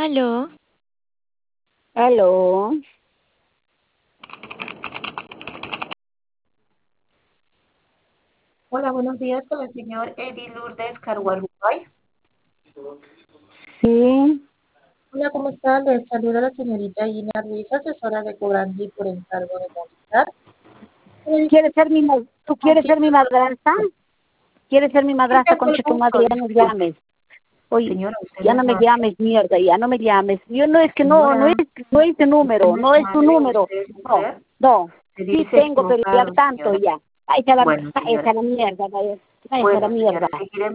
Aló, Aló. Hola, buenos días con el señor Eddie Lourdes Carguarubay. Sí. Hola, ¿cómo está? Les saluda la señorita Gina Ruiz, asesora de Cobrandi por encargo de Movistar. ¿Tú quieres Aquí ser mi madrastra? ¿Quieres ser mi sí madrastra? tengo el Concha tu gusto, madre, ya no me disculpe. llames. Oye, Señora, usted ya no no es me madre. llames, mierda, ya no me llames. Yo no es que no Señora, es tu usted número, no es no es tu madre, número. usted es No, mujer. no. Se Sí dirige tengo, pero ya equivocado, tanto señora. ya. Bueno, Váyase a señora. la mierda, váyase a la Bueno, mierda. señora, seguiré